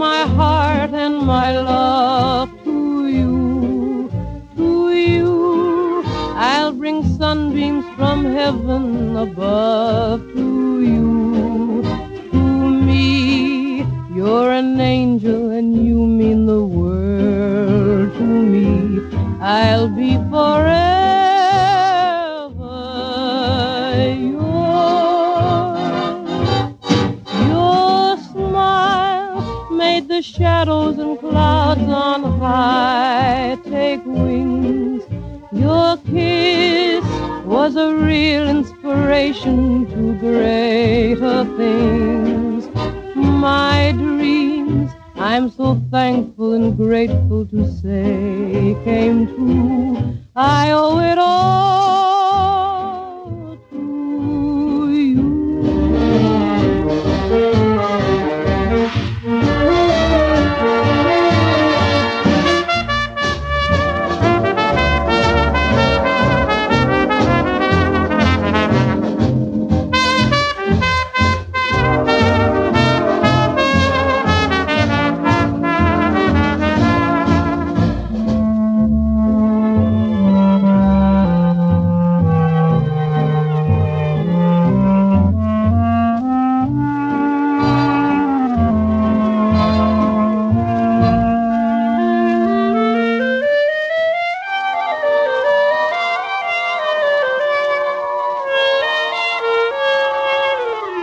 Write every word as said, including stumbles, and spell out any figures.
my heart and my love to you, to you. I'll bring sunbeams from heaven above to you, to me. You're an angel and you mean the world to me. I'll be forever yours. Your smile made the shadows and clouds on high take wings. Your kiss was a real inspiration to greater things. My dreams, I'm so thankful and grateful to say, came true. I owe it all